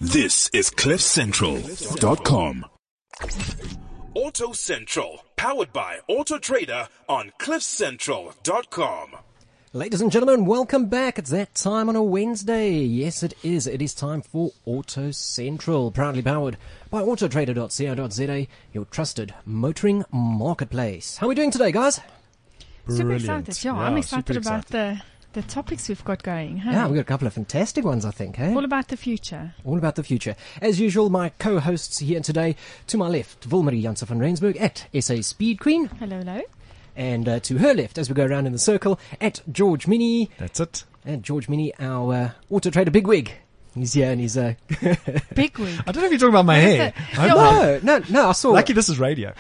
This is CliffCentral.com. Auto Central, powered by Auto Trader on CliffCentral.com. Ladies and gentlemen, welcome back. It's that time on a Wednesday. Yes, it is. It is time for Auto Central, proudly powered by autotrader.co.za, your trusted motoring marketplace. How are we doing today, guys? Super excited. Yeah, I'm excited about the topics we've got going. Hey? Yeah, we've got a couple of fantastic ones, I think. Hey? All about the future. All about the future. As usual, my co-hosts here today, to my left, Wilmarie Jansen van Rensburg at SA Speed Queen. Hello, hello. And to her left, as we go around in the circle, at George Mini. That's it. And George Mini, our Auto Trader bigwig. He's here and he's bigwig. I don't know if you're talking about my hair. No, I saw. Lucky this is radio.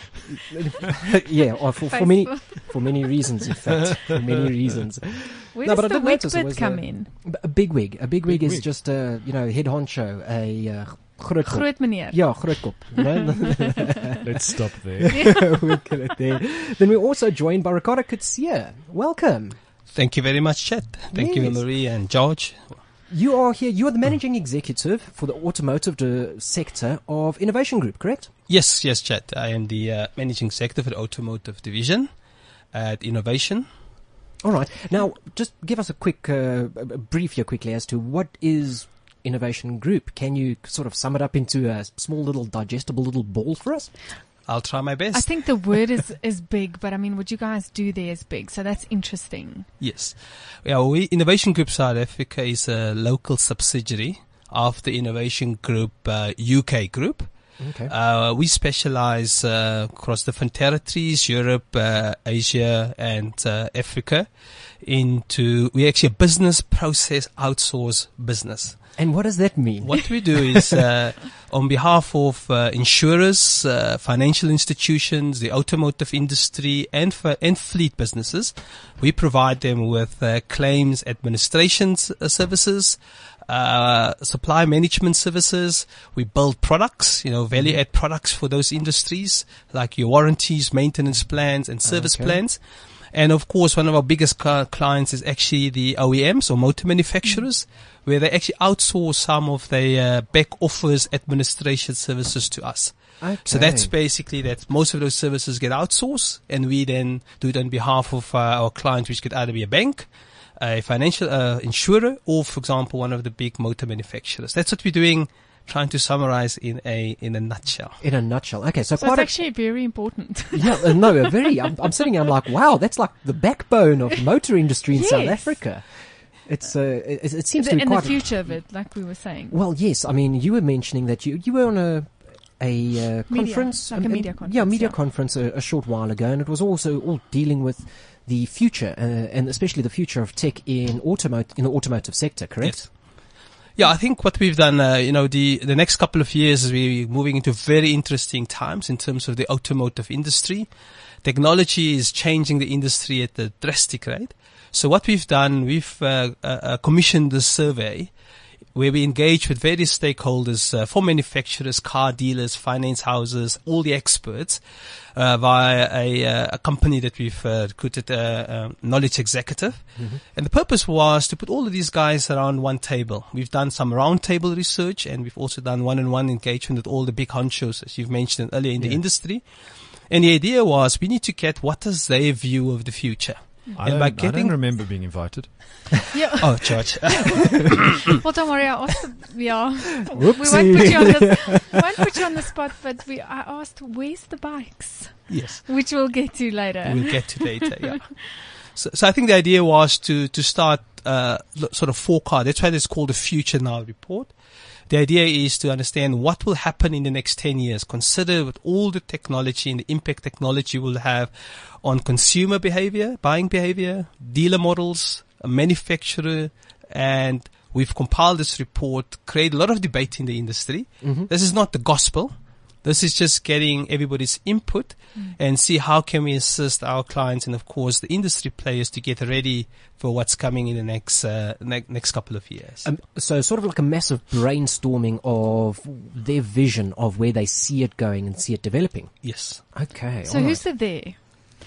Yeah, for many reasons, in fact. For many reasons. Where does the wig bit come in? A bigwig. A bigwig is just a, head honcho, a groot meneer. Yeah, grootkop. Let's stop there. We'll get it there. Then we're also joined by Ricardo Coetzee. Welcome. Thank you very much, Chet. Thank you, Marie and George. You are here. You are the managing executive for the automotive sector of Innovation Group, correct? Yes, Chet. I am the managing executive for the automotive division at Innovation. All right. Now, just give us a quick brief here quickly as to what is Innovation Group. Can you sort of sum it up into a small little digestible little ball for us? I'll try my best. I think the word is big, but I mean, what you guys do there is big, so that's interesting. Yes. Yeah, Innovation Group South Africa is a local subsidiary of the Innovation Group UK Group. Okay. We specialize across different territories, Europe, Asia, and Africa. We're actually a business process outsource business. And what does that mean? What we do is, on behalf of insurers, financial institutions, the automotive industry, and fleet businesses, we provide them with claims administration services, supply management services. We build products, value-add products for those industries, like your warranties, maintenance plans, and service plans. And of course, one of our biggest clients is actually the OEMs or motor manufacturers, where they actually outsource some of their back office administration services to us. Okay. So that's basically that most of those services get outsourced, and we then do it on behalf of our clients, which could either be a bank, a financial insurer, or, for example, one of the big motor manufacturers. That's what we're doing. Trying to summarize in a nutshell. In a nutshell. Okay, so it's actually very important. Yeah, I'm sitting here, I'm like, wow, that's like the backbone of the motor industry in South Africa. It seems to be in quite the future of it, like we were saying. Well, yes. I mean, you were mentioning that you were on a conference, like a media conference. Yeah, media conference a short while ago, and it was also all dealing with the future, and especially the future of tech in the automotive sector. Correct? Yes. Yeah, I think what we've done, the next couple of years, we're moving into very interesting times in terms of the automotive industry. Technology is changing the industry at a drastic rate. So what we've done, we've commissioned this survey where we engage with various stakeholders, for manufacturers, car dealers, finance houses, all the experts, via a company that we've recruited, Knowledge Executive. Mm-hmm. And the purpose was to put all of these guys around one table. We've done some round table research, and we've also done one-on-one engagement with all the big honchos, as you've mentioned earlier in the industry. And the idea was we need to get what is their view of the future. I don't remember being invited. Yeah. Oh, George. Well, don't worry. I asked. We won't put you on the spot, but I asked, "Where's the bikes?" Yes. Which we'll get to later. We'll get to later. Yeah. So I think the idea was to start sort of forecast. That's why it's called the Future Now report. The idea is to understand what will happen in the next 10 years. Consider with all the technology and the impact technology will have on consumer behavior, buying behavior, dealer models, a manufacturer, and we've compiled this report, create a lot of debate in the industry. Mm-hmm. This is not the gospel. This is just getting everybody's input and see how can we assist our clients and, of course, the industry players to get ready for what's coming in the next couple of years. So sort of like a massive brainstorming of their vision of where they see it going and see it developing. Yes. Okay. So who's the there?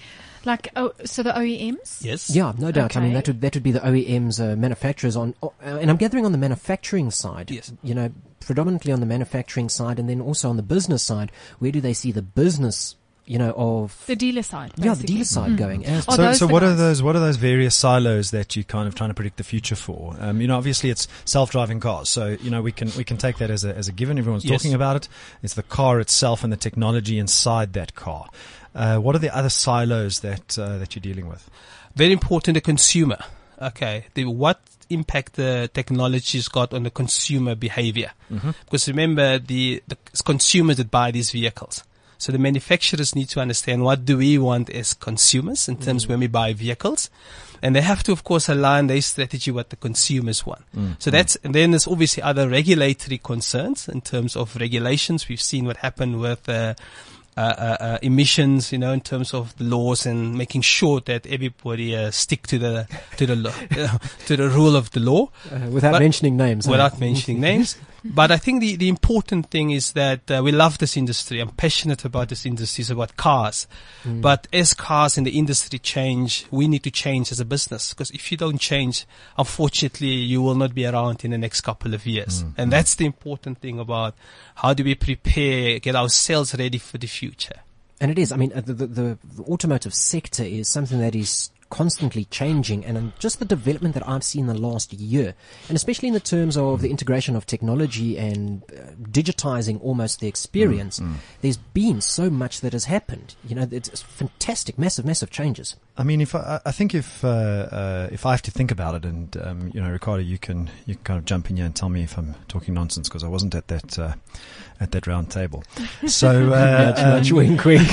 Like, so the OEMs? Yes. Yeah, no doubt. Okay. I mean, that would be the OEMs, manufacturers and I'm gathering on the manufacturing side. Yes. Predominantly on the manufacturing side, and then also on the business side. Where do they see the business, of the dealer side? Yeah, the dealer side going. As So what are those various silos that you're kind of trying to predict the future for? Obviously it's self-driving cars. So, we can take that as a given. Everyone's talking about it. It's the car itself and the technology inside that car. What are the other silos that you're dealing with? Very important, the consumer. Okay. What impact the technology's got on the consumer behavior? Mm-hmm. Because remember, the consumers that buy these vehicles. So the manufacturers need to understand what do we want as consumers in terms when we buy vehicles. And they have to, of course, align their strategy with the consumers want. So and then there's obviously other regulatory concerns in terms of regulations. We've seen what happened with, emissions, in terms of the laws and making sure that everybody stick to the to the rule of the law without mentioning names. Without mentioning names. But I think the important thing is that we love this industry. I'm passionate about this industry. It's about cars. But as cars in the industry change, we need to change as a business. Because if you don't change, unfortunately, you will not be around in the next couple of years. And that's the important thing about how do we prepare, get ourselves ready for the future. And it is. I mean, the automotive sector is something that is constantly changing, and just the development that I've seen in the last year, and especially in the terms of the integration of technology and digitizing almost the experience, there's been so much that has happened. It's fantastic, massive changes. I mean, if I have to think about it, and Ricardo, you can kind of jump in here and tell me if I'm talking nonsense, because I wasn't at that round table. So nudge, wink, wink.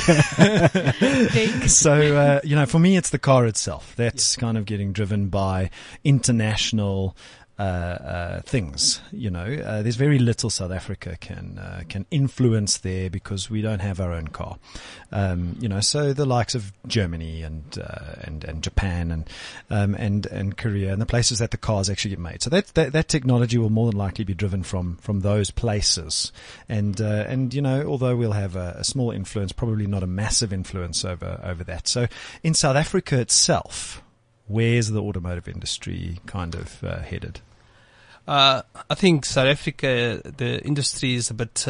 So for me, it's the car itself that's kind of getting driven by international things. There's very little South Africa can influence there because we don't have our own car. So the likes of Germany and Japan and Korea and the places that the cars actually get made. So that technology will more than likely be driven from those places. And although we'll have a small influence, probably not a massive influence over that. So in South Africa itself, where's the automotive industry kind of headed? I think South Africa, the industry is a bit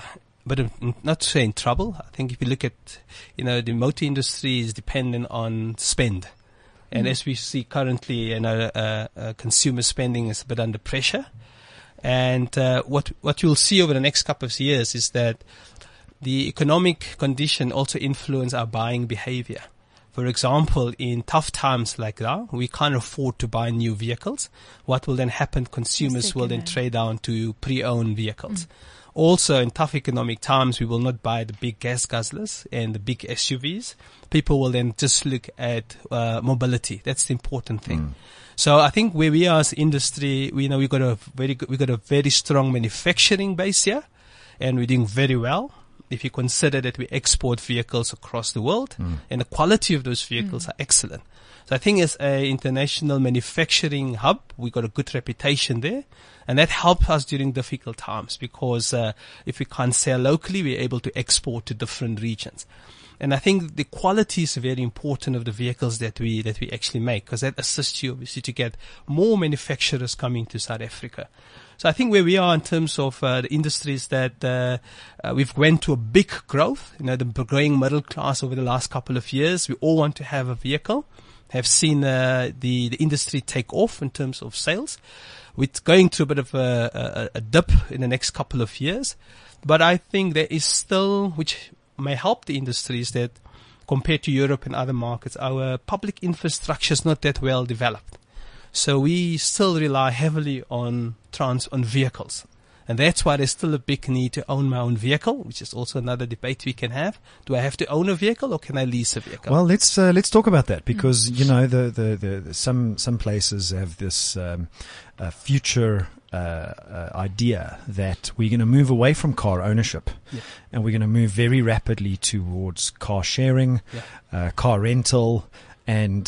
not to say in trouble. I think if you look at, the motor industry is dependent on spend. And as we see currently, consumer spending is a bit under pressure. And what you'll see over the next couple of years is that the economic condition also influence our buying behavior. For example, in tough times like that, we can't afford to buy new vehicles. What will then happen? Consumers will then trade down to pre-owned vehicles. Also, in tough economic times, we will not buy the big gas guzzlers and the big SUVs. People will then just look at mobility. That's the important thing. So I think where we are as industry, we got a very strong manufacturing base here, and we're doing very well. If you consider that we export vehicles across the world, and the quality of those vehicles are excellent. So I think as an international manufacturing hub, we got a good reputation there. And that helped us during difficult times because if we can't sell locally, we're able to export to different regions. And I think the quality is very important of the vehicles that we actually make, because that assists you obviously to get more manufacturers coming to South Africa. So I think where we are in terms of the industries that we've went to a big growth, the growing middle class over the last couple of years. We all want to have a vehicle, have seen the industry take off in terms of sales. We're going through a bit of a dip in the next couple of years. But I think there is still, which may help the industry, is that compared to Europe and other markets, our public infrastructure is not that well developed. So we still rely heavily on vehicles. And that's why there's still a big need to own my own vehicle, which is also another debate we can have. Do I have to own a vehicle or can I lease a vehicle? Well, let's talk about that because, some places have this future idea that we're going to move away from car ownership and we're going to move very rapidly towards car sharing, car rental, and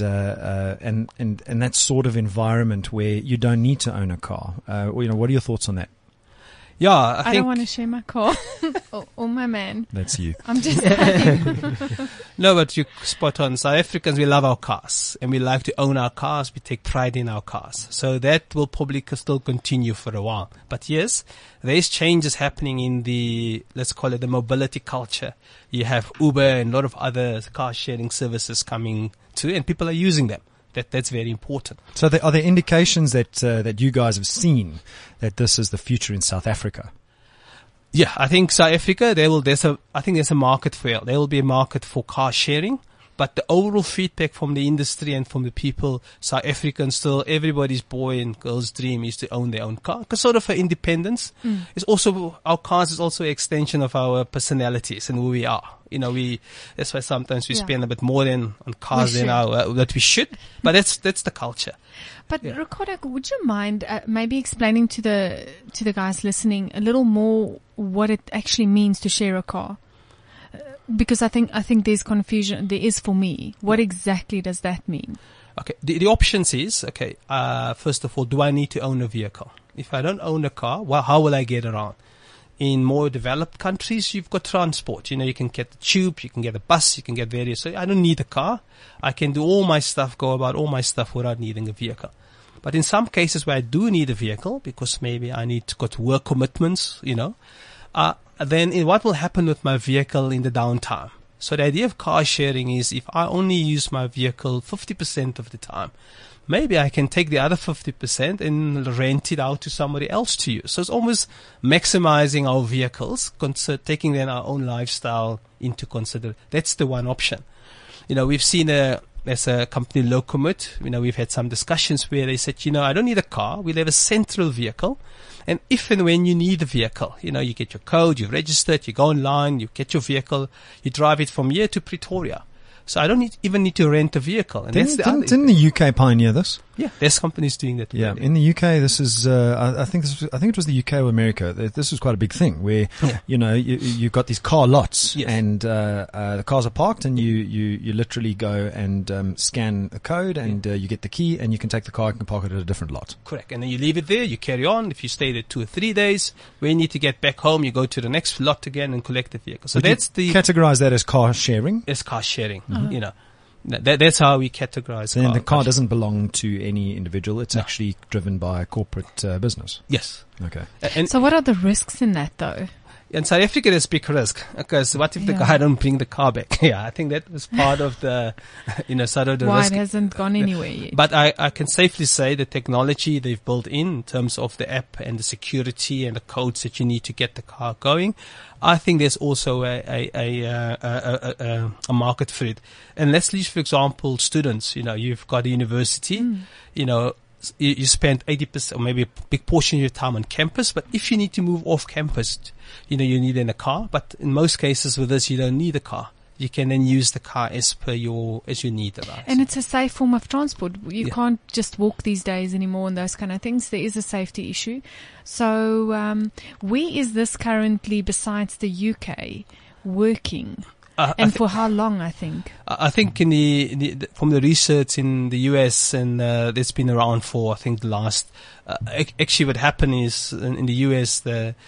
that sort of environment where you don't need to own a car. What are your thoughts on that? Yeah, I think don't want to share my car or my man. That's you. I'm just saying. no, but you're spot on. South Africans, we love our cars and we like to own our cars. We take pride in our cars. So that will probably still continue for a while. But yes, there's changes happening in the, let's call it the mobility culture. You have Uber and a lot of other car sharing services coming too, and people are using them. That's very important. So are there indications that you guys have seen that this is the future in South Africa? Yeah, I think South Africa, there's a market for it. There will be a market for car sharing, but the overall feedback from the industry and from the people, South Africans still, everybody's boy and girl's dream is to own their own car. Because sort of for independence is also, our cars is also an extension of our personalities and who we are. You know, that's why sometimes we spend a bit more on cars than that we should. But that's the culture. But Ricardo, would you mind maybe explaining to the guys listening a little more what it actually means to share a car? Because I think there's confusion. There is for me. What exactly does that mean? Okay, the options is first of all, do I need to own a vehicle? If I don't own a car, well, how will I get around? In more developed countries, you've got transport. You know, you can get the tube, you can get a bus, you can get various. So I don't need a car. I can do all my stuff, go about all my stuff without needing a vehicle. But in some cases where I do need a vehicle, because maybe I need to go to work commitments, you know, then what will happen with my vehicle in the downtime? So the idea of car sharing is if I only use my vehicle 50% of the time, maybe I can take the other 50% and rent it out to somebody else to use. So it's almost maximizing our vehicles, taking then our own lifestyle into consideration. That's the one option. You know, we've seen there's a company, Locomote. You know, we've had some discussions where they said, you know, I don't need a car. We'll have a central vehicle. And if and when you need a vehicle, you know, you get your code, you register it, you go online, you get your vehicle, you drive it from here to Pretoria. So I don't even need to rent a vehicle. And didn't the UK pioneer this? Yeah, there's companies doing that. Yeah, in the UK, this is. I think it was the UK or America. This was quite a big thing where you know you've got these car lots and the cars are parked and you literally go and scan a code and you get the key and you can take the car and park it at a different lot. Correct, and then you leave it there. You carry on. If you stay there 2 or 3 days, when you need to get back home, you go to the next lot again and collect the vehicle. So that's categorize that as car sharing. As car sharing, you know. That's how we categorize. So then the car doesn't belong to any individual. It's actually driven by a corporate business. Yes. Okay. So what are the risks in that, though? In South Africa, there's big risk because what if the guy don't bring the car back? Yeah, I think that was part of the, sort of the why risk. it hasn't gone anywhere yet. But I can safely say the technology they've built in terms of the app and the security and the codes that you need to get the car going. I think there's also a market for it. And let's leave, for example, students. You know, you've got a university. You know, you spend 80% or maybe a big portion of your time on campus. But if you need to move off campus, you know, you need a car. But in most cases with this, you don't need a car. You can then use the car as you need it. Right? And it's a safe form of transport. You can't just walk these days anymore and those kind of things. There is a safety issue. So where is this currently besides the UK working? And for how long, I think? I think from the research in the US and it's been around for, I think, the last... actually what happened is in the US,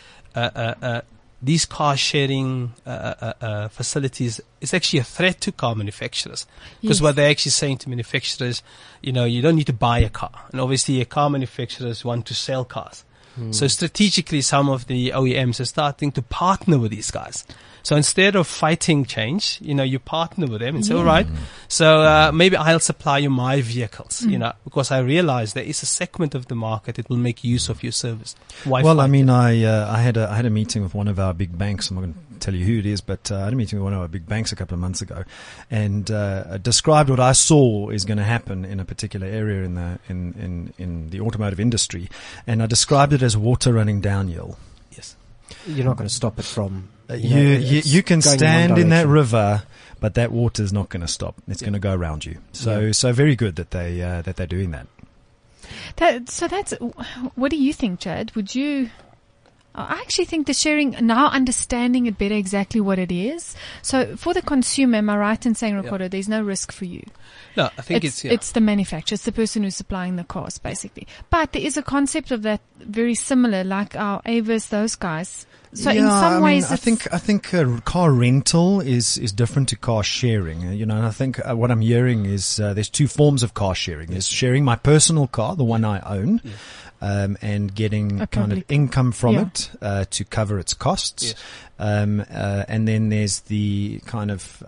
these car sharing facilities is actually a threat to car manufacturers because what they're actually saying to manufacturers, you know, you don't need to buy a car, and obviously car manufacturers want to sell cars. So strategically, some of the OEMs are starting to partner with these guys. So instead of fighting change, you know, you partner with them and say, all right, so maybe I'll supply you my vehicles, you know, because I realize there is a segment of the market that will make use of your service. Well, I mean, I had a meeting with one of our big banks. I'm not going to tell you who it is, but I had a meeting with one of our big banks a couple of months ago, and described what I saw is going to happen in a particular area in the automotive industry, and I described it as water running downhill. Yes, you're not going to stop it from. You can stand in that river, but that water is not going to stop. It's going to go around you. So very good that they're doing that. So that's. What do you think, Chad? Would you? I actually think the sharing, now understanding it better exactly what it is. So for the consumer, am I right in saying, Ricardo, there's no risk for you? No, I think it's the manufacturer. It's the person who's supplying the cars, basically. But there is a concept of that very similar, like our Avis, those guys. So in some ways, I think car rental is different to car sharing. And I think what I'm hearing is there's two forms of car sharing. There's sharing my personal car, the one I own, and getting kind of income from it to cover its costs. Yes. And then there's the kind of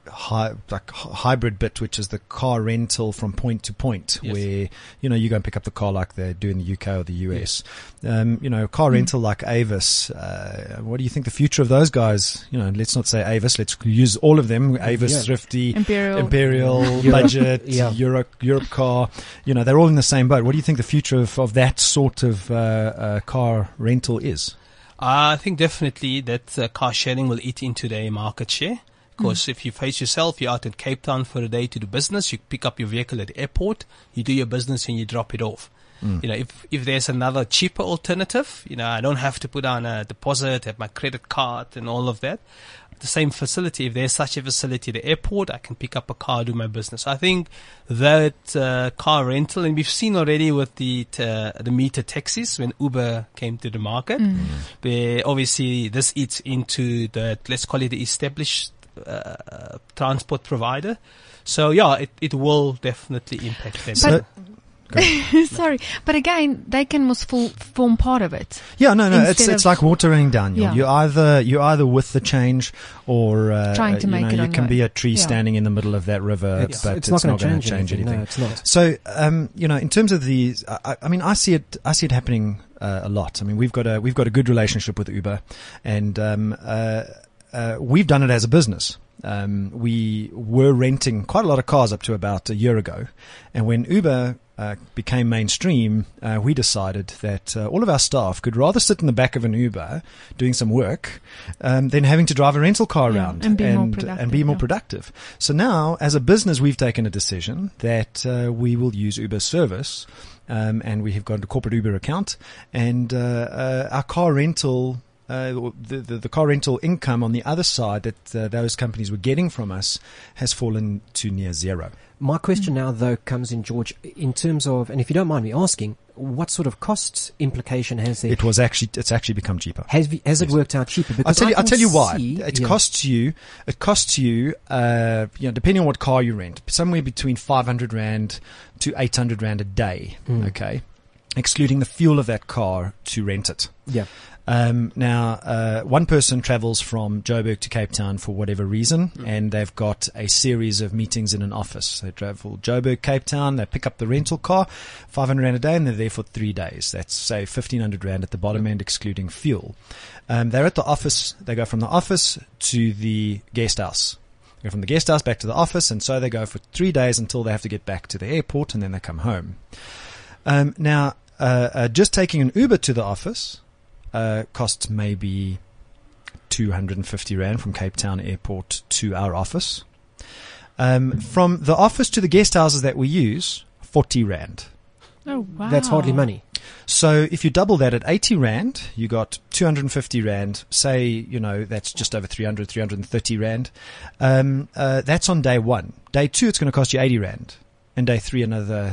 hybrid bit, which is the car rental from point to point, where you go and pick up the car like they do in the UK or the US. Car rental like Avis. What do you think the future of those guys? Let's not say Avis. Let's use all of them. Avis, Thrifty, Imperial, Budget, Europe Car. They're all in the same boat. What do you think the future of that sort of car rental is? I think definitely that car sharing will eat into their market share. Because if you face yourself, you're out in Cape Town for a day to do business, you pick up your vehicle at the airport, you do your business and you drop it off. If there's another cheaper alternative, I don't have to put down a deposit, have my credit card and all of that. The same facility, if there's such a facility at the airport, I can pick up a car, do my business. I think that car rental, and we've seen already with the meter taxis when Uber came to the market, where obviously this eats into the, let's call it the established transport provider. So it will definitely impact them. Sorry, but again, they can most form part of it. Yeah, no, it's like water running down. You're either with the change or trying to make it. You can be a tree standing in the middle of that river, but it's not going to change anything. No, it's not. So, in terms of these, I see it happening a lot. I mean, we've got a good relationship with Uber, and we've done it as a business. We were renting quite a lot of cars up to about a year ago, and when Uber became mainstream, we decided that all of our staff could rather sit in the back of an Uber doing some work than having to drive a rental car around and be more productive. So now, as a business, we've taken a decision that we will use Uber's service, and we have got a corporate Uber account, and our car rental. The car rental income on the other side that those companies were getting from us has fallen to near zero. My question now, though, comes in, George, in terms of, and if you don't mind me asking, what sort of cost implication has there? It's actually become cheaper. Has it worked out cheaper? Because I'll tell you why. It costs you, depending on what car you rent, somewhere between 500 Rand to 800 Rand a day. Okay. Excluding the fuel of that car to rent it. Yeah. Now, one person travels from Joburg to Cape Town for whatever reason, and they've got a series of meetings in an office. They travel Joburg, Cape Town, they pick up the rental car, 500 Rand a day, and they're there for 3 days. That's, say, 1,500 Rand at the bottom end, excluding fuel. They're at the office, they go from the office to the guest house. They go from the guest house back to the office, and so they go for 3 days until they have to get back to the airport, and then they come home. Now, just taking an Uber to the office costs maybe 250 Rand from Cape Town Airport to our office. From the office to the guest houses that we use, 40 Rand. Oh, wow. That's hardly money. So if you double that at 80 Rand, you got 250 Rand. Say, that's just over 330 Rand. That's on day one. Day two, it's going to cost you 80 Rand. And day three, another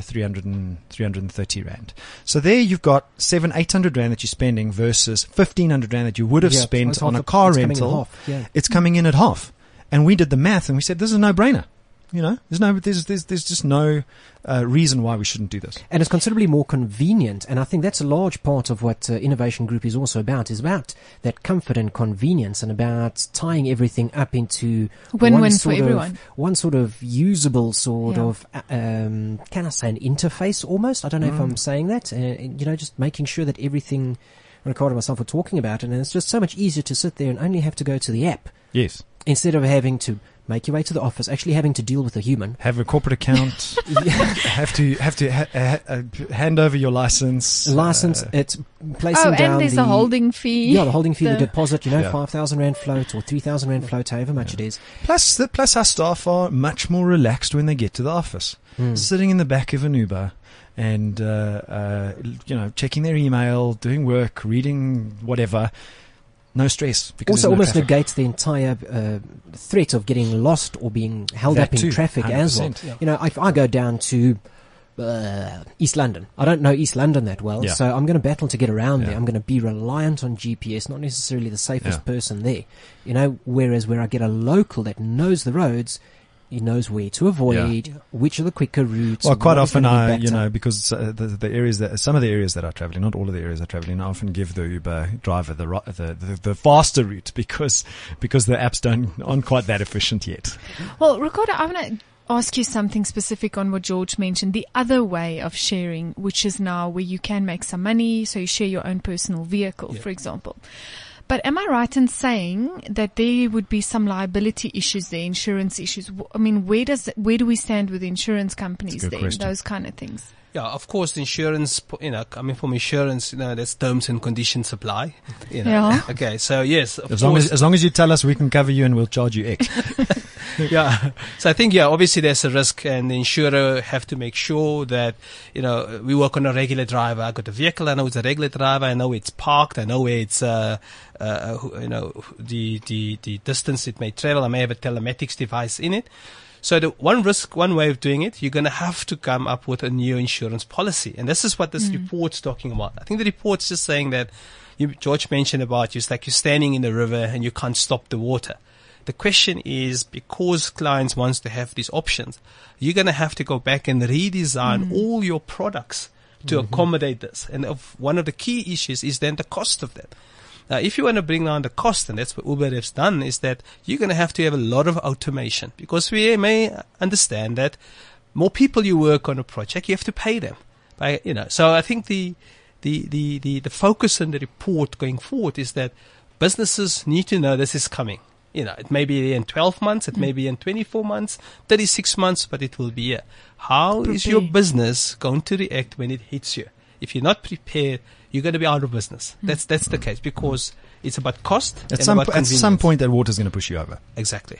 330 Rand. So there you've got 800 Rand that you're spending versus 1,500 Rand that you would have spent on a car rental. It's coming in at half. And we did the math and we said, this is a no-brainer. There's just no reason why we shouldn't do this. And it's considerably more convenient. And I think that's a large part of what Innovation Group is also about, is about that comfort and convenience and about tying everything up into win-win for everyone. One sort of usable sort of, can I say an interface almost? I don't know if I'm saying that. Just making sure that everything Ricardo and myself are talking about. And it's just so much easier to sit there and only have to go to the app. Yes. Instead of having to make your way to the office, actually having to deal with a human. Have a corporate account. have to hand over your license. It's placing down and there's a holding fee. Yeah, the holding fee, the deposit, 5,000 Rand float or 3,000 Rand float, however much it is. Plus our staff are much more relaxed when they get to the office. Sitting in the back of an Uber, and checking their email, doing work, reading whatever. No stress. Because Also, there's no almost traffic. negates the entire threat of getting lost or being held That up in too, traffic as well. 100%. You know, if I go down to East London, I don't know East London that well, Yeah. so I'm going to battle to get around there. Yeah. I'm going to be reliant on GPS, not necessarily the safest Yeah. person there. You know, whereas where I get a local that knows the roads, he knows where to avoid, which are the quicker routes. Well, quite what is often gonna be better. because the areas that some of the areas that I travel in, not all of the areas I travel in, I often give the Uber driver the faster route because the apps aren't quite that efficient yet. Well, Ricardo, I want to ask you something specific on what George mentioned. The other way of sharing, which is now where you can make some money, so you share your own personal vehicle, for example. But am I right in saying that there would be some liability issues there, insurance issues? I mean, where do we stand with insurance companies That's a good there, question. those kind of things? Yeah, of course, the insurance, coming from insurance, there's terms and conditions apply. Yeah. Okay, so yes, of As course. long as you tell us, we can cover you and we'll charge you X. Yeah. So I think, obviously there's a risk, and the insurer have to make sure that, we work on a regular driver. I got a vehicle, I know it's a regular driver, I know it's parked, I know where it's, the distance it may travel. I may have a telematics device in it. So the one way of doing it, you're going to have to come up with a new insurance policy. And this is what this report's talking about. I think the report's just saying that George mentioned about it's like you're standing in the river and you can't stop the water. The question is, because clients wants to have these options, you're going to have to go back and redesign all your products to accommodate this. And one of the key issues is then the cost of that. Now, if you want to bring down the cost, and that's what Uber has done, is that you're going to have a lot of automation, because we may understand that more people you work on a project, you have to pay them. So I think the focus in the report going forward is that businesses need to know this is coming. It may be in 12 months, it may be in 24 months, 36 months, but it will be here. How is your business going to react when it hits you? If you're not prepared, you're going to be out of business. That's the case, because it's about cost. At some point, that water's going to push you over. Exactly.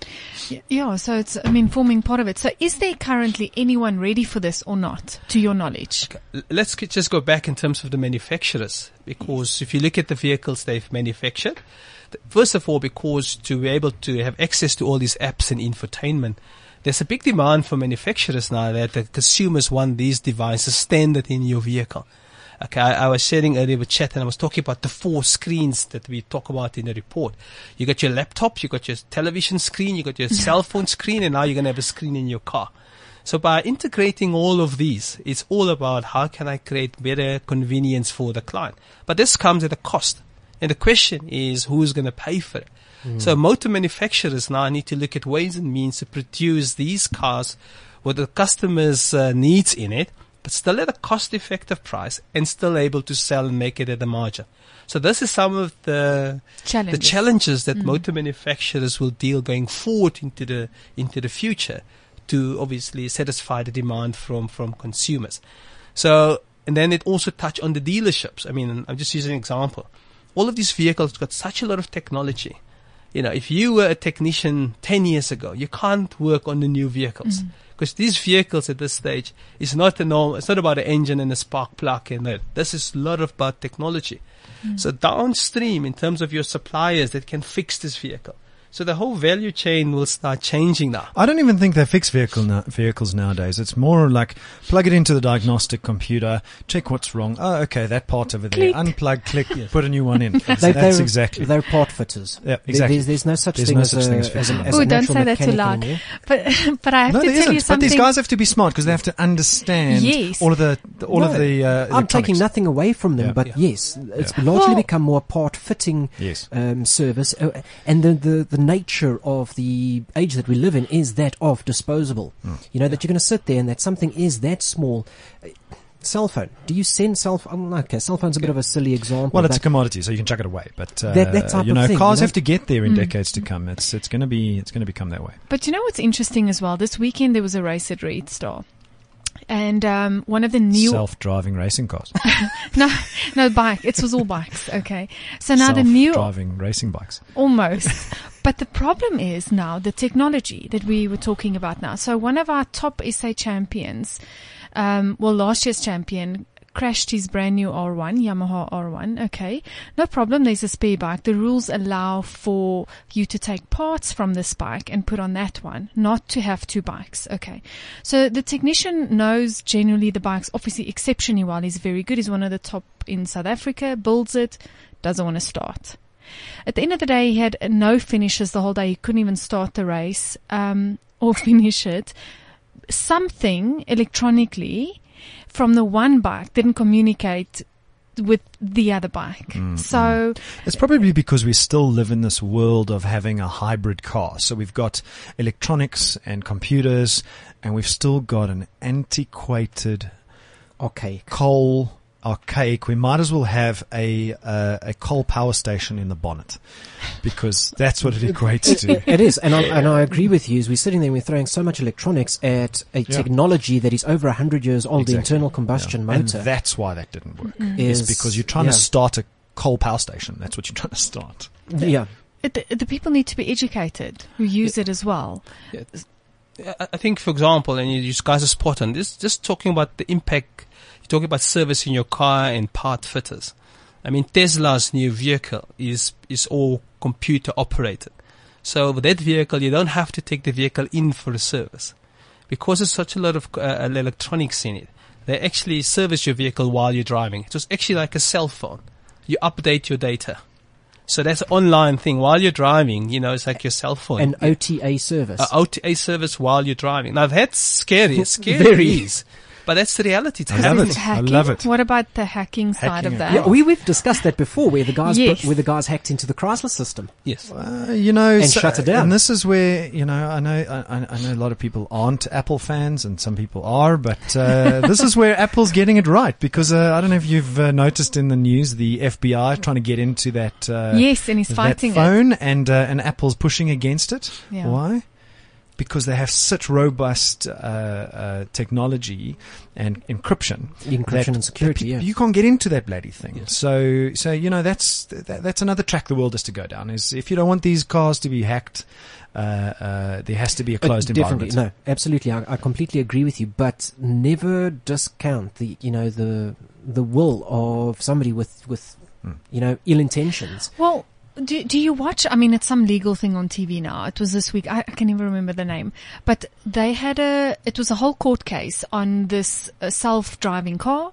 Yeah, so it's, forming part of it. So is there currently anyone ready for this or not, to your knowledge? Okay. Let's just go back in terms of the manufacturers, because if you look at the vehicles they've manufactured, first of all, because to be able to have access to all these apps and infotainment, there's a big demand for manufacturers now that the consumers want these devices standard in your vehicle. Okay, I was sharing earlier with chat, and I was talking about the 4 screens that we talk about in the report. You got your laptop, you got your television screen, you got your cell phone screen, and now you're going to have a screen in your car. So by integrating all of these, it's all about how can I create better convenience for the client. But this comes at a cost. And the question is, who's going to pay for it? So motor manufacturers now need to look at ways and means to produce these cars with the customer's needs in it, but still at a cost-effective price and still able to sell and make it at a margin. So this is some of the challenges that motor manufacturers will deal going forward into the future to obviously satisfy the demand from consumers. So, and then it also touch on the dealerships. I'm just using an example. All of these vehicles got such a lot of technology. If you were a technician 10 years ago, you can't work on the new vehicles. Because these vehicles at this stage is not it's not about an engine and a spark plug and that. This is a lot about technology. So downstream, in terms of your suppliers that can fix this vehicle. So the whole value chain will start changing now. I don't even think they fix vehicles nowadays. It's more like plug it into the diagnostic computer, check what's wrong. Oh, okay, that part over there. Click. Unplug, click, put a new one in. They're exactly. They're part fitters. Yeah, exactly. There's no such There's thing no as such thing as a fixing as Oh, a don't natural say that too mechanic loud. anymore. But I have No, to there tell you isn't. But something. these guys have to be smart because they have to understand Yes. all of the I'm taking electronics. nothing away from them, Yeah. but Yeah. yes, it's largely Well- become more part fitting Yes. service, and the nature of the age that we live in is that of disposable. That you're going to sit there and that something is that small. Cell phone. Do you send cell phone? Okay, cell phone's a bit of a silly example. Well, it's a but commodity, so you can chuck it away. But That type of thing, cars you know? have to get there in decades to come. It's going to become that way. But you know what's interesting as well? This weekend there was a race at Red Star. And one of the new Self-driving racing cars. no bike. It was all bikes. Okay. So now the new Self-driving racing bikes. almost. But the problem is now the technology that we were talking about now. So one of our top SA champions last year's champion crashed his brand new R1, Yamaha R1. Okay, no problem. There's a spare bike. The rules allow for you to take parts from this bike and put on that one, not to have two bikes. Okay, so the technician knows generally the bike's obviously exceptionally well. He's very good. He's one of the top in South Africa, builds it, doesn't want to start. At the end of the day, he had no finishes the whole day. He couldn't even start the race or finish it. Something electronically from the one bike didn't communicate with the other bike. So it's probably because we still live in this world of having a hybrid car. So we've got electronics and computers, and we've still got an antiquated archaic. We might as well have a coal power station in the bonnet, because that's what it equates to. It is, and I agree with you. As we're sitting there, we're throwing so much electronics at a technology that is over 100 years old, the internal combustion motor. And that's why that didn't work. Is because you're trying to start a coal power station. That's what you're trying to start. Yeah. The people need to be educated who use it as well. Yeah. I think, for example, and you guys are spot on, just talking about the impact. Talking about servicing your car and part fitters. I mean, Tesla's new vehicle is all computer operated. So with that vehicle, you don't have to take the vehicle in for a service. Because there's such a lot of electronics in it, they actually service your vehicle while you're driving. It's actually like a cell phone. You update your data. So that's an online thing. While you're driving, it's like your cell phone. An OTA service. An OTA service while you're driving. Now that's scary. It's scary. Very. It is. But that's the reality. I love it. I love it. What about the hacking side of that? Yeah, we've discussed that before, where the guys hacked into the Chrysler system. Yes. And shut it down. And this is where I know a lot of people aren't Apple fans, and some people are, but this is where Apple's getting it right, because I don't know if you've noticed in the news, the FBI trying to get into that. Yes, and he's fighting phone, and Apple's pushing against it. Yeah. Why? Because they have such robust technology and encryption and security. You can't get into that bloody thing. Yes. So that's another track the world has to go down. Is if you don't want these cars to be hacked, there has to be a closed environment. No, absolutely, I completely agree with you. But never discount the will of somebody with ill intentions. Well. Do you watch? I mean, it's some legal thing on TV now. It was this week. I can even remember the name. But they had it was a whole court case on this self-driving car,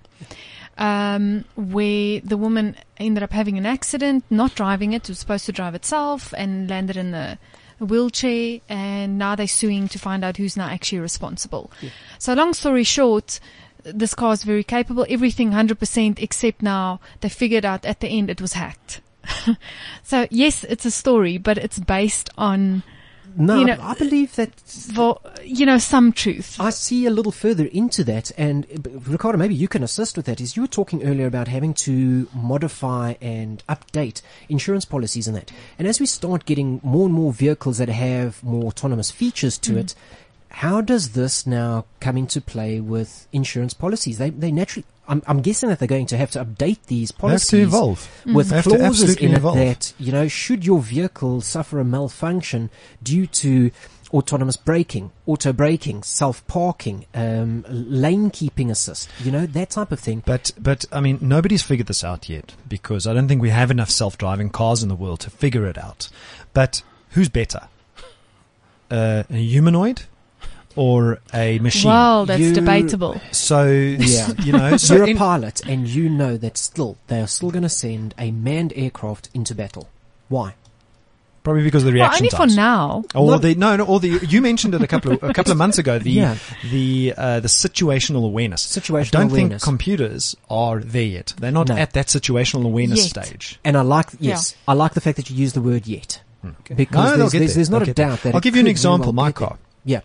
where the woman ended up having an accident, not driving it. It was supposed to drive itself and landed in a wheelchair. And now they're suing to find out who's now actually responsible. Yeah. So long story short, this car is very capable, everything 100%, except now they figured out at the end it was hacked. So yes, it's a story, but it's based on I believe that some truth. I see a little further into that, and Ricardo, maybe you can assist with that. Is you were talking earlier about having to modify and update insurance policies and that, and as we start getting more and more vehicles that have more autonomous features to it, how does this now come into play with insurance policies? They naturally. I'm guessing that they're going to have to update these policies. They have to evolve. With clauses in it evolve. That, should your vehicle suffer a malfunction due to autonomous braking, auto braking, self-parking, lane keeping assist, that type of thing. But I mean, nobody's figured this out yet, because I don't think we have enough self-driving cars in the world to figure it out. But who's better? A humanoid? Or a machine? Well, that's debatable. So, so you're a pilot, and that they are still going to send a manned aircraft into battle. Why? Probably because of the reaction times. Only for now. You mentioned it a couple of months ago. The situational awareness. I don't think computers are there yet. They're not at that situational awareness stage. And I like the fact that you use the word yet, because there's not a doubt that. I'll give you an example. My car. Yeah.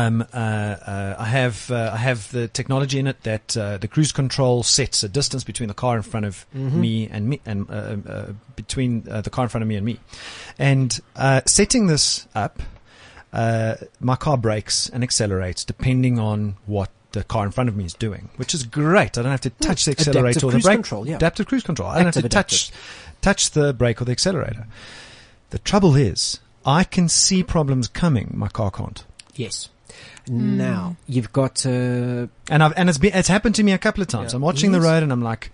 I have the technology in it that the cruise control sets a distance between the car in front of me and between the car in front of me and me, and setting this up, my car brakes and accelerates depending on what the car in front of me is doing, which is great. I don't have to touch the accelerator or the brake. Adaptive cruise control. I don't have to touch the brake or the accelerator. The trouble is, I can see problems coming. My car can't. Yes. Now, you've got... And it's happened to me a couple of times. Yeah. I'm watching the road and I'm like,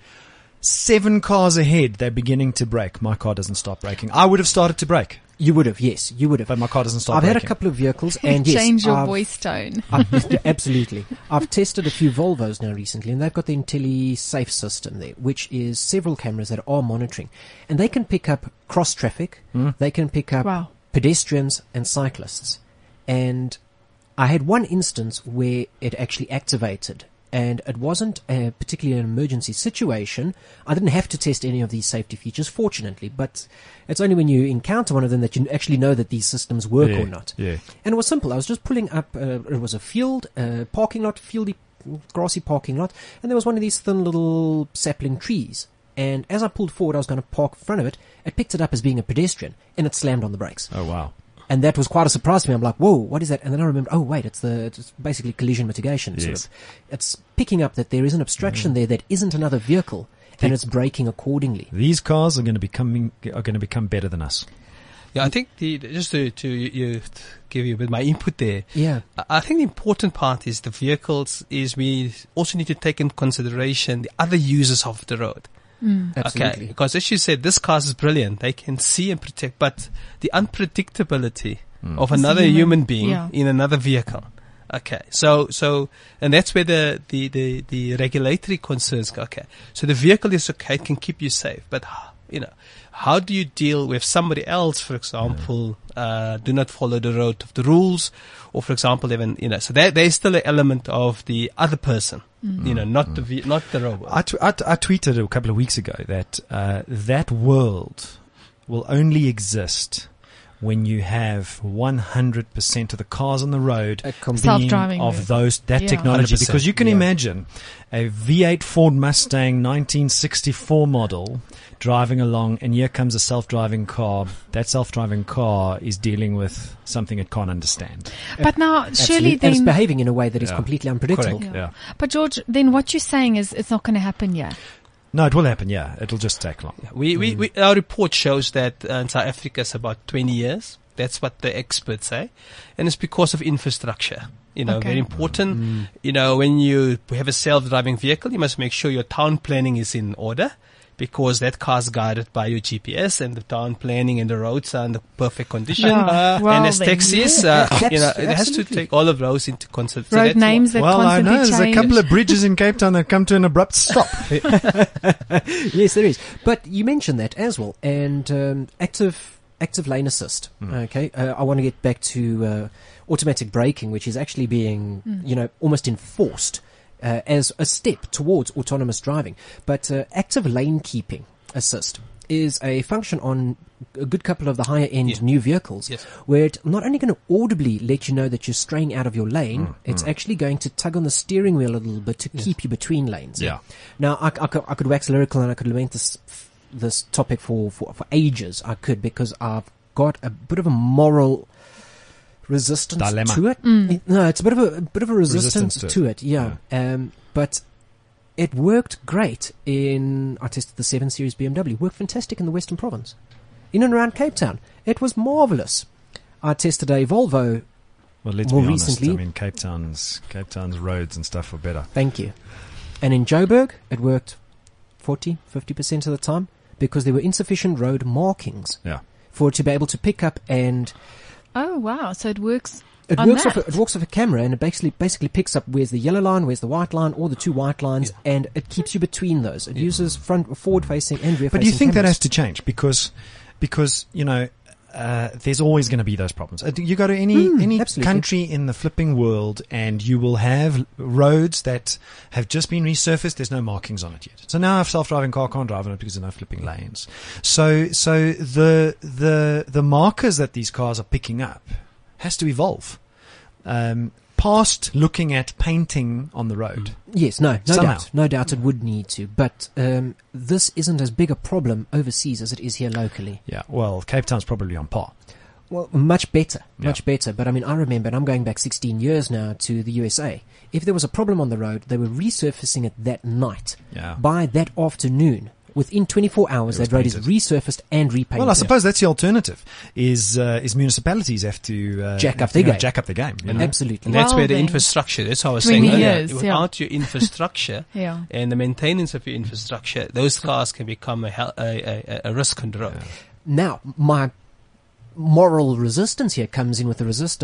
7 cars ahead, they're beginning to brake. My car doesn't stop braking. I would have started to brake, You would have, yes, you would have. but my car doesn't stop I've braking. had a couple of vehicles, and yes, Change your I've- voice tone. Absolutely. I've tested a few Volvos now recently, and they've got the IntelliSafe system there, which is several cameras that are monitoring. And they can pick up cross traffic, they can pick up Wow. pedestrians and cyclists. And I had one instance where it actually activated, and it wasn't particularly an emergency situation. I didn't have to test any of these safety features, fortunately, but it's only when you encounter one of them that you actually know that these systems work or not. Yeah. And it was simple. I was just pulling up, it was a field, parking lot, fieldy, grassy parking lot, and there was one of these thin little sapling trees. And as I pulled forward, I was going to park in front of it. It picked it up as being a pedestrian, and it slammed on the brakes. Oh, wow. And that was quite a surprise to me. I'm like, whoa, what is that? And then I remember, oh, wait, it's basically collision mitigation. Sort Yes. of. It's picking up that there is an obstruction there that isn't another vehicle, and it's braking accordingly. These cars are going to become better than us. Yeah, I think just to give you a bit my input there. Yeah. I think the important part is the vehicles is we also need to take in consideration the other users of the road. Absolutely. Okay, because as you said, this car is brilliant. They can see and protect, but the unpredictability of another human being Yeah. in another vehicle. Okay, so, and that's where the regulatory concerns go. Okay, so the vehicle is okay, it can keep you safe, but how do you deal with somebody else, for example, do not follow the road of the rules, or for example, even, so there's still an element of the other person, not the robot. I tweeted a couple of weeks ago that that world will only exist when you have 100% of the cars on the road being Self-driving of vehicle. that Yeah. technology. 100%, Because you can yeah. imagine a V8 Ford Mustang 1964 model driving along, and here comes a self-driving car. That self-driving car is dealing with something it can't understand. But now, surely Absolutely. And it's then... behaving in a way that is Yeah. completely unpredictable. Correct. Yeah. But George, then what you're saying is it's not going to happen yet. No, it will happen, yeah. It'll just take long. Our report shows that in South Africa it's about 20 years. That's what the experts say. And it's because of infrastructure. Okay. Very important. When you have a self-driving vehicle, you must make sure your town planning is in order, because that car is guided by your GPS, and the town planning and the roads are in the perfect condition. Yeah. Well, and as then, taxis, yeah. it has to Absolutely. take all of those into consideration. Road names that Well, I constantly know there's change. a couple of bridges in Cape Town that come to an abrupt stop. Yes, there is. But you mentioned that as well. And active lane assist. Okay, I want to get back to automatic braking, which is actually being, almost enforced as a step towards autonomous driving. But active lane keeping assist is a function on a good couple of the higher end new vehicles, Yes. where it's not only going to audibly let you know that you're straying out of your lane, it's actually going to tug on the steering wheel a little bit to keep you between lanes. Yeah. Now, I could wax lyrical and I could lament this topic for ages. I could, because I've got a bit of a moral resistance Dilemma. to it. No, it's a bit of a resistance to it. Yeah. But it worked great I tested the 7 Series BMW. Worked fantastic in the Western Province, in and around Cape Town. It was marvelous. I tested a Volvo. Well, let's More be honest. recently- I mean, Cape Town's roads and stuff are better. Thank you. And in Joburg, it worked 40-50% of the time, because there were insufficient road markings Yeah. for it to be able to pick up, and Oh, wow. So it works it on works that. off a camera, and it basically picks up where's the yellow line, where's the white line, or the 2 white lines, and it keeps you between those. It uses forward facing and rear facing. But do you think that cameras. has to change? Because there's always going to be those problems. You go to any absolutely. country in the flipping world, and you will have roads that have just been resurfaced. There's no markings on it yet. So now a self-driving car can't drive on it because there's no flipping lanes. So the markers that these cars are picking up has to evolve. Past looking at painting on the road. Yes, no Somehow. doubt. No doubt it would need to. But this isn't as big a problem overseas as it is here locally. Yeah, well, Cape Town's probably on par. Well, much better. Yeah. Much better. But I mean, I remember, and I'm going back 16 years now to the USA. If there was a problem on the road, they were resurfacing it that night. Yeah. By that afternoon, Within 24 hours, It was that road is painted. resurfaced and repainted. Well, I suppose that's the alternative. Is municipalities have to Jack up have to, their game. Jack up the game. You know? Absolutely. And that's Well where the then, infrastructure, that's how I was 20 saying earlier, years, yeah. without your infrastructure Yeah. and the maintenance of your infrastructure, those cars can become a risk on the road. Now, my moral resistance here comes in with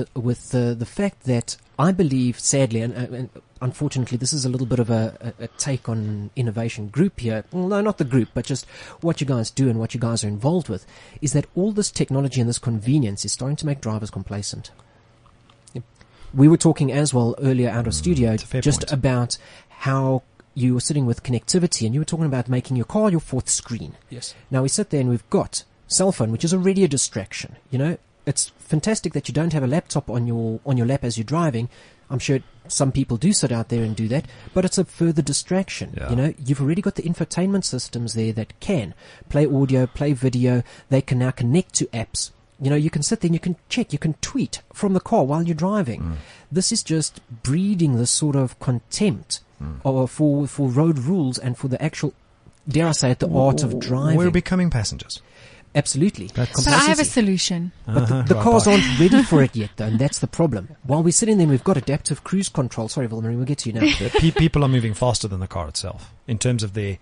the fact that I believe, sadly, and unfortunately, this is a little bit of a take on Innovation Group here. Well, no, not the group, but just what you guys do and what you guys are involved with, is that all this technology and this convenience is starting to make drivers complacent. Yep. We were talking as well earlier out of studio it's a fair just point. about how you were sitting with connectivity, and you were talking about making your car your fourth screen. Yes. Now we sit there and we've got cell phone, which is already a distraction. You know, it's fantastic that you don't have a laptop on your lap as you're driving. I'm sure some people do sit out there and do that, but it's a further distraction. Yeah. You know, you've already got the infotainment systems there that can play audio, play video. They can now connect to apps. You know, you can sit there and you can check, you can tweet from the car while you're driving. This is just breeding this sort of contempt for road rules and for the actual, dare I say it, the art of driving. We're becoming passengers. Absolutely. But I have a solution. But the cars aren't ready for it yet, though, and that's the problem. While we're sitting there, we've got adaptive cruise control. Sorry, Vilmarie, we'll get to you now. People are moving faster than the car itself in terms of their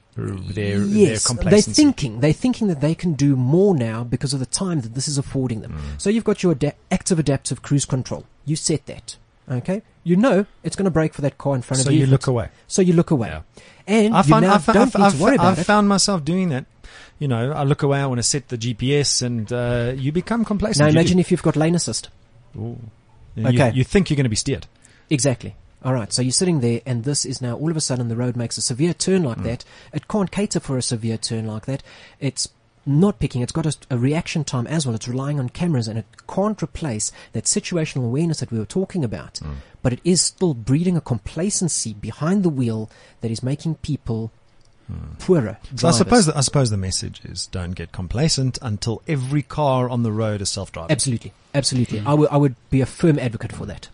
Yes, complacency. they're thinking that they can do more now because of the time that this is affording them. So you've got your active adaptive cruise control. You set that, okay? You know it's going to brake for that car in front So of you. you look away. So you look away. Yeah. And you now don't need to worry about I've it. found myself doing that. You know, I look away, I want to set the GPS, and you become complacent. Now You do. imagine if you've got lane assist. Ooh. Okay. You think you're going to be steered. Exactly. All right, so you're sitting there, and this is now all of a sudden the road makes a severe turn like that. It can't cater for a severe turn like that. It's not picking. It's got a reaction time as well. It's relying on cameras, and it can't replace that situational awareness that we were talking about. But it is still breeding a complacency behind the wheel that is making people poorer So drivers. I suppose the message is don't get complacent until every car on the road is self-driving. Absolutely, absolutely. I would be a firm advocate for that.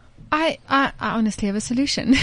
I honestly have a solution.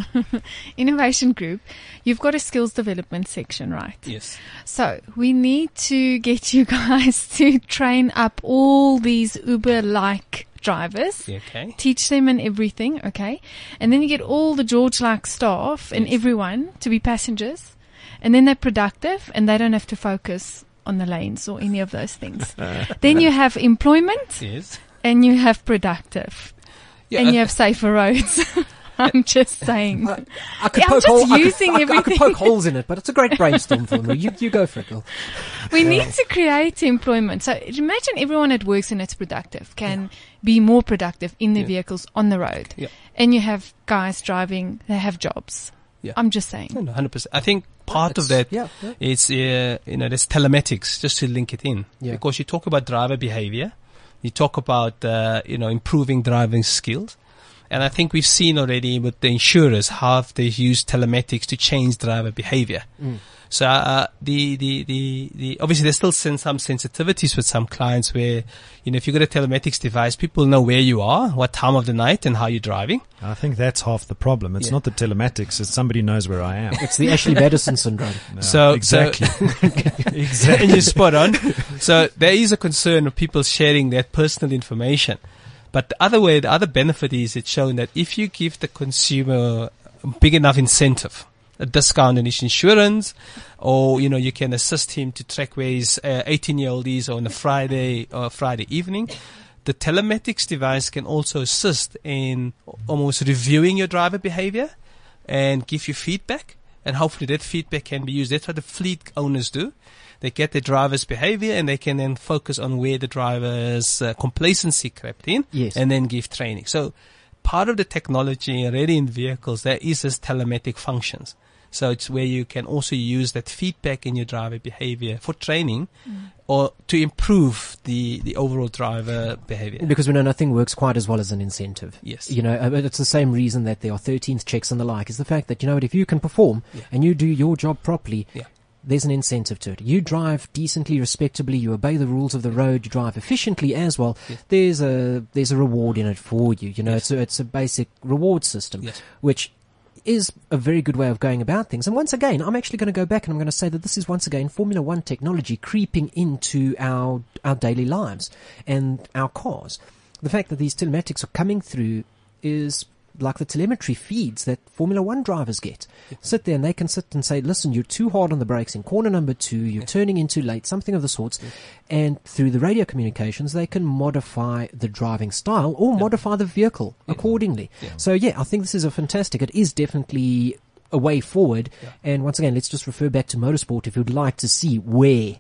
Innovation Group, you've got a skills development section, right? Yes. So we need to get you guys to train up all these Uber-like drivers. Yeah, okay. Teach them and everything, okay? And then you get all the George-like staff and everyone to be passengers. And then they're productive and they don't have to focus on the lanes or any of those things. Then you have employment Yes. and you have productive. Yeah, And you have safer roads. I'm just saying. I could Yeah, I'm poke just hole- I could- using I could everything. poke holes in it, but it's a great brainstorm for me. You go for it, girl. We need to create employment. So imagine everyone that works and it's productive can be more productive in their vehicles on the road. Yeah. And you have guys driving, they have jobs. Yeah. I'm just saying. No, 100%. I think part of that Yeah. is, there's telematics, just to link it in. Yeah. Because you talk about driver behavior, you talk about, improving driving skills. And I think we've seen already with the insurers how they use telematics to change driver behavior. So the obviously there's still some sensitivities with some clients where, if you've got a telematics device, people know where you are, what time of the night, and how you're driving. I think that's half the problem. It's Yeah. not the telematics; it's somebody knows where I am. It's the Ashley Madison syndrome. No, So- exactly, And exactly. you're spot on. So there is a concern of people sharing that personal information. But the other benefit is it's shown that if you give the consumer a big enough incentive, a discount on his insurance, or, you can assist him to track where his 18-year-old is on a Friday evening, the telematics device can also assist in almost reviewing your driver behavior and give you feedback. And hopefully that feedback can be used. That's what the fleet owners do. They get the driver's behavior and they can then focus on where the driver's complacency crept in, Yes. and then give training. So part of the technology already in vehicles, there is this telematic functions. So it's where you can also use that feedback in your driver behavior for training or to improve the overall driver behavior. Because we know nothing works quite as well as an incentive. Yes. It's the same reason that there are 13th checks and the like, is the fact that, if you can perform and you do your job properly, there's an incentive to it. You drive decently, respectably, you obey the rules of the road, you drive efficiently as well. Yes. There's a reward in it for you. It's a basic reward system, Yes. which is a very good way of going about things. And once again, I'm actually going to go back and I'm going to say that this is once again Formula One technology creeping into our daily lives and our cars. The fact that these telematics are coming through is like the telemetry feeds that Formula One drivers get. Sit there and they can sit and say, listen, you're too hard on the brakes in corner number 2, you're turning in too late, something of the sorts. And through the radio communications, they can modify the driving style or modify the vehicle accordingly. So I think this is it is definitely a way forward. And once again, let's just refer back to motorsport if you'd like to see where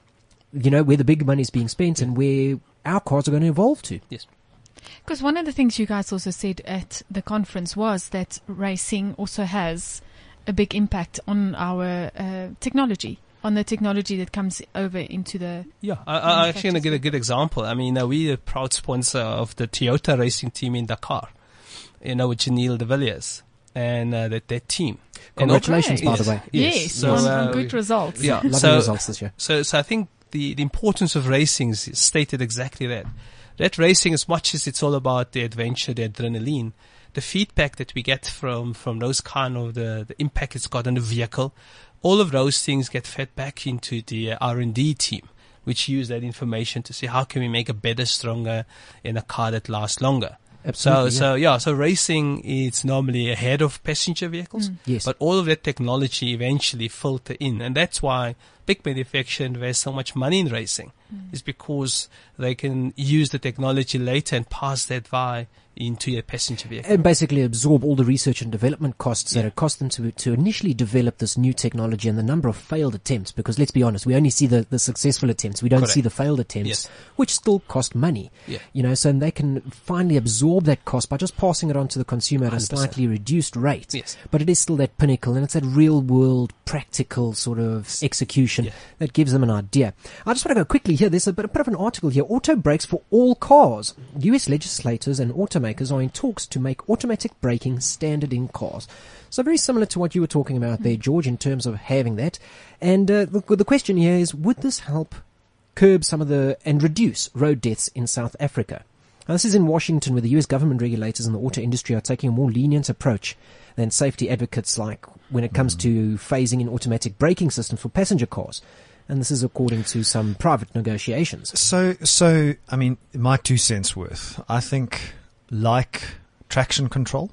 the big money is being spent and where our cars are going to evolve to. Yes. Because one of the things you guys also said at the conference was that racing also has a big impact on our technology, on the technology that comes over into the... Yeah, I'm actually going to give a good example. I mean, we're a proud sponsor of the Toyota racing team in Dakar, with Janelle de Villiers and their team. Congratulations, by the way. Yes, so, on good results. Yeah, lovely results this year. So I think the importance of racing is stated exactly that. That racing, as much as it's all about the adventure, the adrenaline, the feedback that we get from those kind of the impact it's got on the vehicle, all of those things get fed back into the R&D team, which use that information to see how can we make a better, stronger in a car that lasts longer. Absolutely, So racing is normally ahead of passenger vehicles. Yes. But all of that technology eventually filter in. And that's why big manufacturers invest so much money in racing, is because they can use the technology later and pass that via into your passenger vehicle. And basically absorb all the research and development costs that it cost them to initially develop this new technology and the number of failed attempts, because let's be honest, we only see the successful attempts. We don't Correct. see the failed attempts, which still cost money. Yeah. So they can finally absorb that cost by just passing it on to the consumer at a 100%. slightly reduced rate. Yes. But it is still that pinnacle, and it's that real world practical sort of execution that gives them an idea. I just want to go quickly here. There's a bit of an article here. Auto brakes for all cars. US legislators and automakers are in talks to make automatic braking standard in cars. So very similar to what you were talking about there, George, in terms of having that. And the question here is, would this help curb some of and reduce road deaths in South Africa? Now, this is in Washington, where the U.S. government regulators and the auto industry are taking a more lenient approach than safety advocates like when it comes to phasing in automatic braking systems for passenger cars. And this is according to some private negotiations. So I mean, my 2 cents worth. I think, like traction control,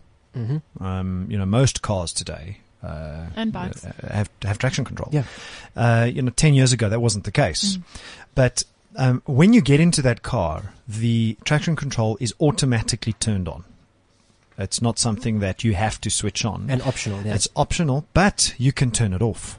most cars today and bikes have traction control. Yeah. 10 years ago that wasn't the case, but when you get into that car, the traction control is automatically turned on. It's not something that you have to switch on. And optional, yeah. It's optional, but you can turn it off.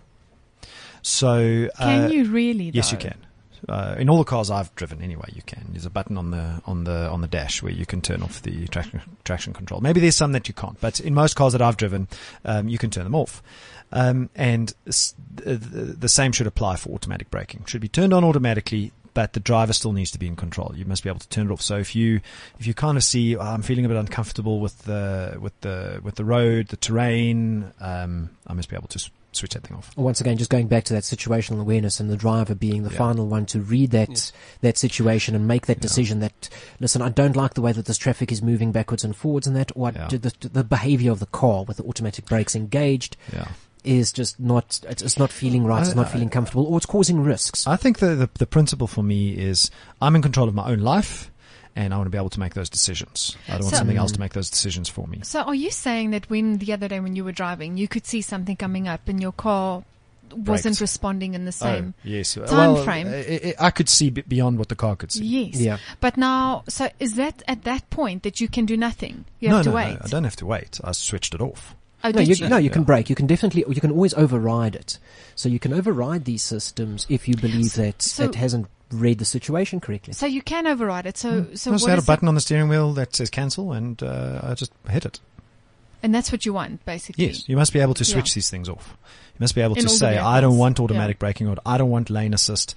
So can you really? Yes, though? you can. In all the cars I've driven, anyway, you can. There's a button on the dash where you can turn off the traction control. Maybe there's some that you can't, but in most cars that I've driven, you can turn them off. And the same should apply for automatic braking. It should be turned on automatically, but the driver still needs to be in control. You must be able to turn it off. So if you kind of see, I'm feeling a bit uncomfortable with the road, the terrain, I must be able to switch that thing off. Once again, just going back to that situational awareness and the driver being the final one to read that situation and make that decision that, listen, I don't like the way that this traffic is moving backwards and forwards and that, or the behavior of the car with the automatic brakes engaged is just it's not feeling right, it's not feeling comfortable, or it's causing risks. I think the principle for me is I'm in control of my own life, and I want to be able to make those decisions. I don't want something else to make those decisions for me. So are you saying that the other day when you were driving, you could see something coming up and your car wasn't responding in the same time frame? I could see beyond what the car could see. Yes. Yeah. But now, so is that at that point that you can do nothing? You have to wait? No, I don't have to wait. I switched it off. Oh, you can brake. You can definitely, you can always override it. So you can override these systems if you believe that it hasn't read the situation correctly. So you can override it. So I had a button on the steering wheel that says cancel, and I just hit it. And that's what you want, basically. Yes, you must be able to switch these things off. You must be able to say, vehicles. I don't want automatic braking, or I don't want lane assist,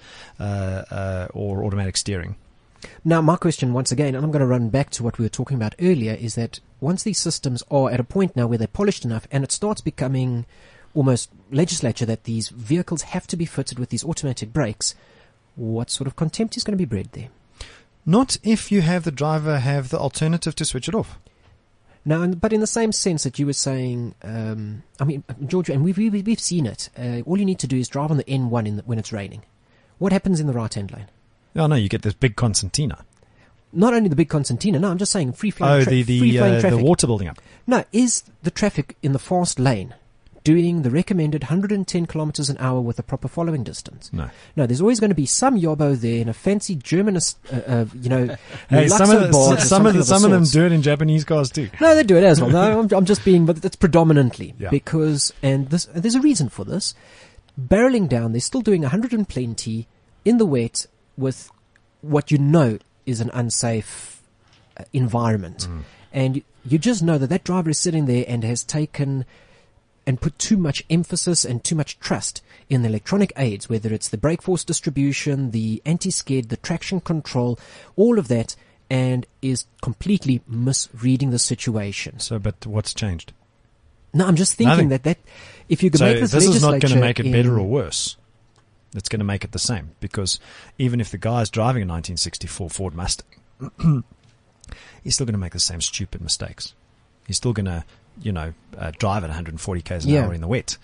or automatic steering. Now, my question once again, and I'm going to run back to what we were talking about earlier, is that once these systems are at a point now where they're polished enough and it starts becoming almost legislature that these vehicles have to be fitted with these automatic brakes, what sort of contempt is going to be bred there? Not if you have the driver have the alternative to switch it off. Now, but in the same sense that you were saying, I mean, George, and we've seen it. All you need to do is drive on the N1 when it's raining. What happens in the right-hand lane? Oh no, you get this big concertina. Not only the big concertina. No, I'm just saying free-flowing the traffic. water building up. No, is the traffic in the fast lane doing the recommended 110 kilometers an hour with a proper following distance? No. No, there's always going to be some yobbo there in a fancy Germanist, Hey, some of them sorts. do it in Japanese cars too. No, they do it as well. No, I'm just being, but it's predominantly Yeah. because, and there's a reason for this. Barreling down, they're still doing 100 plenty in the wet with what you know is an unsafe environment. And you just know that driver is sitting there and has taken and put too much emphasis and too much trust in the electronic aids, whether it's the brake force distribution, the anti-skid, the traction control, all of that, and is completely misreading the situation. So, but what's changed? No, I'm just thinking Nothing. that if you could So make this this is not going to legislature make it better or worse. It's going to make it the same, because even if the guy's driving a 1964 Ford Mustang, he's still going to make the same stupid mistakes. He's still going to, drive at 140 k's an hour in the wet,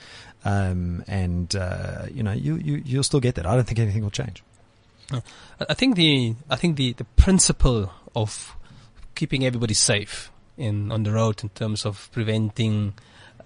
you'll still get that. I don't think anything will change. I think the principle of keeping everybody safe on the road in terms of preventing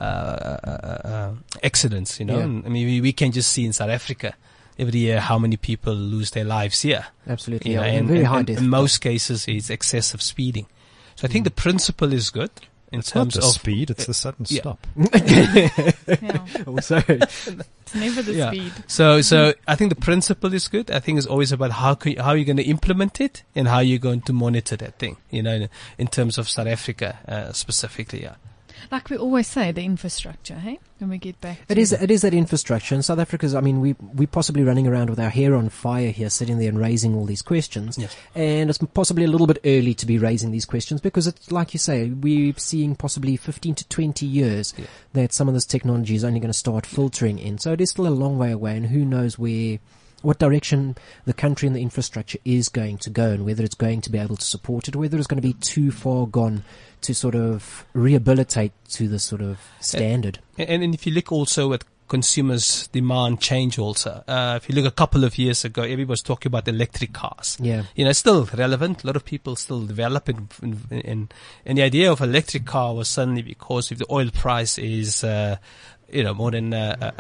accidents, Yeah. And, I mean, we can just see in South Africa every year how many people lose their lives here. Absolutely, You know, and very high death. in most cases, it's excessive speeding. So I think the principle is good in It's not terms the of speed; it's the sudden yeah. stop. Yeah. Also, It's never the Yeah. speed. So I think the principle is good. I think it's always about how you're going to implement it and how you're going to monitor that thing. In terms of South Africa specifically. Yeah. Like we always say, the infrastructure, hey? When we get back to it is that infrastructure. And South Africa's, I mean, we're possibly running around with our hair on fire here, sitting there and raising all these questions. Yes. And it's possibly a little bit early to be raising these questions because it's, like you say, we're seeing possibly 15 to 20 years that some of this technology is only going to start filtering in. So it is still a long way away, and who knows what direction the country and the infrastructure is going to go, and whether it's going to be able to support it, or whether it's going to be too far gone to sort of rehabilitate to the sort of standard. And if you look also at consumers' demand change also. If you look a couple of years ago, everybody was talking about electric cars. Yeah. It's still relevant. A lot of people still develop it. And the idea of electric car was suddenly because if the oil price is, more than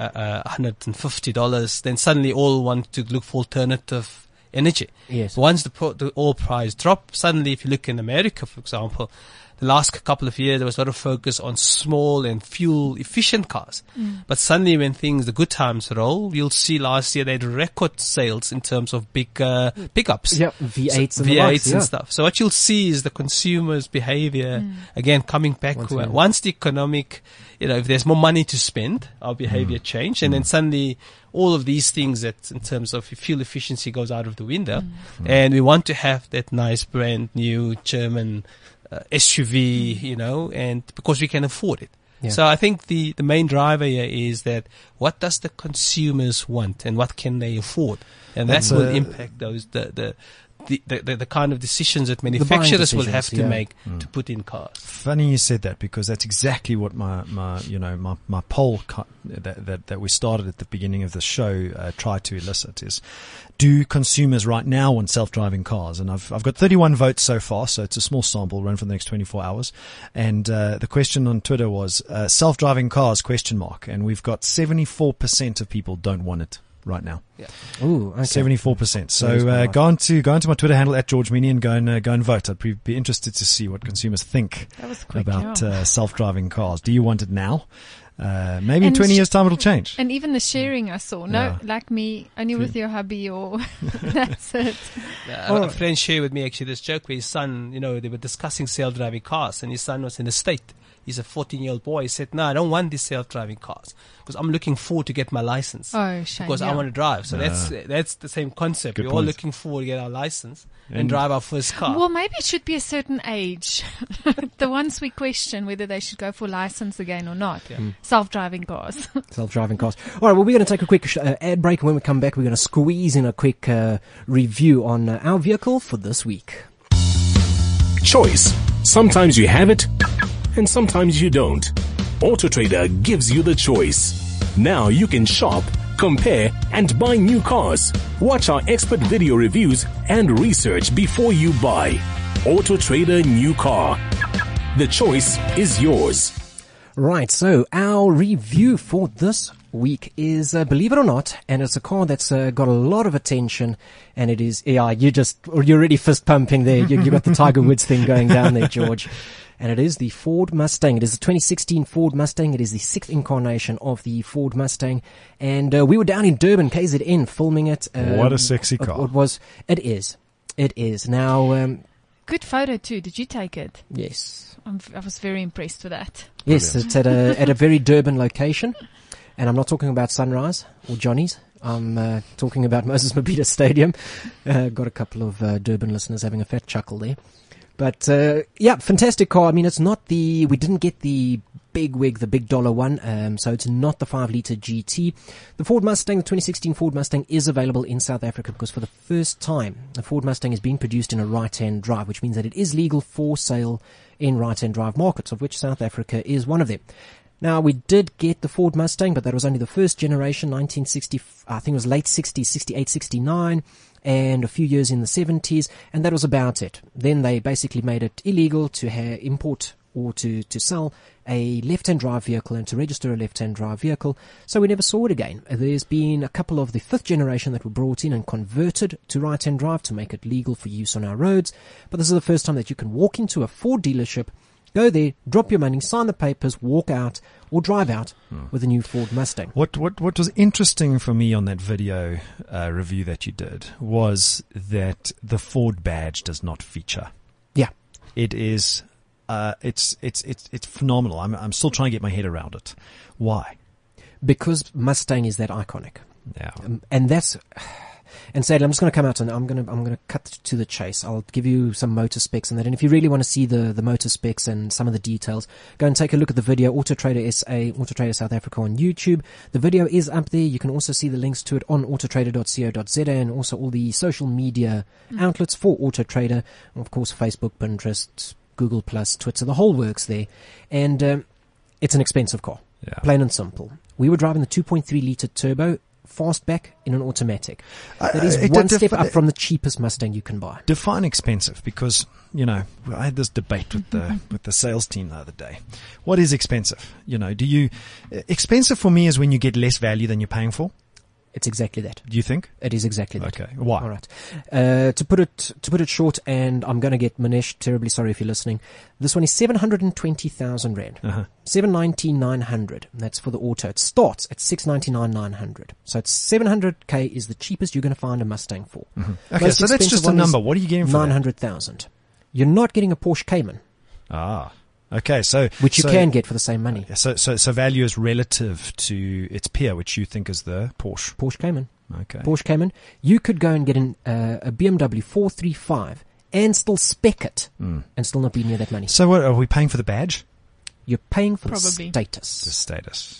$150, then suddenly all want to look for alternative energy. Yes. Once the oil price dropped, suddenly if you look in America, for example, the last couple of years there was a lot of focus on small and fuel efficient cars. But suddenly when the good times roll, you'll see last year they had record sales in terms of big pickups. Yep, V8s and the V8s likes, and yeah. stuff. So what you'll see is the consumer's behavior again coming back. Once again. Once the economic, if there's more money to spend, our behavior change, and then suddenly all of these things that in terms of fuel efficiency goes out of the window, and we want to have that nice brand new German SUV, and because we can afford it. Yeah. So I think the main driver here is that what does the consumers want and what can they afford, and that will impact those the kind of decisions that manufacturers will have to make to put in cars. Funny you said that, because that's exactly what my poll that we started at the beginning of the show tried to elicit is, do consumers right now want self-driving cars? And I've got 31 votes so far, so it's a small sample run for the next 24 hours. And the question on Twitter was self-driving cars ? And we've got 74% of people don't want it right now. Yeah. Ooh, okay. 74%. So That is quite go onto my Twitter handle at George Meany and go and vote. I'd be interested to see what consumers think That was quick, about yeah. Self-driving cars. Do you want it now? Maybe in And 20 years' time it'll change. And even the sharing I saw. No, Yeah. like me, only with your hubby or that's it. A friend shared with me actually this joke where his son, they were discussing self-driving cars, and his son was in the state. He's a 14-year-old boy. He said, "No, I don't want these self-driving cars because I'm looking forward to get my license Oh, shame. because I yeah. want to drive." So that's the same concept. Good We're all point. looking forward to get our license and And- drive our first car. Well, maybe it should be a certain age. The ones we question whether they should go for license again or not. Self-driving cars. Self-driving cars. All right, well, we're going to take a quick ad break, and when we come back, we're going to squeeze in a quick review on our vehicle for this week. Choice. Sometimes you have it, and sometimes you don't. AutoTrader gives you the choice. Now you can shop, compare, and buy new cars. Watch our expert video reviews and research before you buy. AutoTrader New Car. The choice is yours. Right, so our review for this week is, believe it or not, and it's a car that's got a lot of attention, and it is, you're already fist pumping there. You got the Tiger Woods thing going down there, George. And it is the Ford Mustang. It is the 2016 Ford Mustang. It is the 6th incarnation of the Ford Mustang. And we were down in Durban, KZN, filming it. What a sexy car. It is. Now, Good photo too. Did you take it? yes. I was very impressed with that. Yes, it's at a very Durban location. And I'm not talking about Sunrise or Johnny's. I'm talking about Moses Mabhida Stadium. Got a couple of Durban listeners having a fat chuckle there. But, fantastic car. I mean, we didn't get the big wig, the big dollar one, so it's not the 5-litre GT. The Ford Mustang, the 2016 Ford Mustang is available in South Africa because for the first time, the Ford Mustang is being produced in a right-hand drive, which means that it is legal for sale in right-hand drive markets, of which South Africa is one of them. Now, we did get the Ford Mustang, but that was only the first generation, 1960, I think it was late 60s, 68, 69, and a few years in the 70s, and that was about it. Then they basically made it illegal to import or to sell a left-hand drive vehicle and to register a left-hand drive vehicle, so we never saw it again. There's been a couple of the 5th generation that were brought in and converted to right-hand drive to make it legal for use on our roads, but this is the first time that you can walk into a Ford dealership, go there, drop your money, sign the papers, walk out, or drive out with a new Ford Mustang. What was interesting for me on that video review that you did was that the Ford badge does not feature. Yeah. It is, it's phenomenal. I'm still trying to get my head around it. Why? Because Mustang is that iconic. Yeah. And that's, and Sadie, I'm just going to come out and I'm going to cut to the chase. I'll give you some motor specs and that. And if you really want to see the motor specs and some of the details, go and take a look at the video, AutoTrader SA, AutoTrader South Africa on YouTube. The video is up there. You can also see the links to it on autotrader.co.za and also all the social media outlets for AutoTrader. Of course, Facebook, Pinterest, Google+, Twitter, the whole works there. And it's an expensive car. Yeah. Plain and simple. We were driving the 2.3-litre turbo fastback in an automatic. That is one step up from the cheapest Mustang you can buy. Define expensive, because, I had this debate with the sales team the other day. What is expensive? Expensive for me is when you get less value than you're paying for. It's exactly that. Do you think? It is exactly that. Okay. Why? All right. To put it short, and I'm going to get Manesh terribly sorry if you're listening. This one is 720,000 rand. 719,900. That's for the auto. It starts at 699,900. So it's 700k is the cheapest you're going to find a Mustang for. Okay, so that's just a number. What are you getting for 900,000. You're not getting a Porsche Cayman. Okay, so which you can get for the same money. So value is relative to its peer, which you think is the Porsche Cayman. Okay. Porsche Cayman. You could go and get a BMW 435 and still spec it and still not be near that money. So what are we paying for the badge? You're paying for Probably. the status. The status.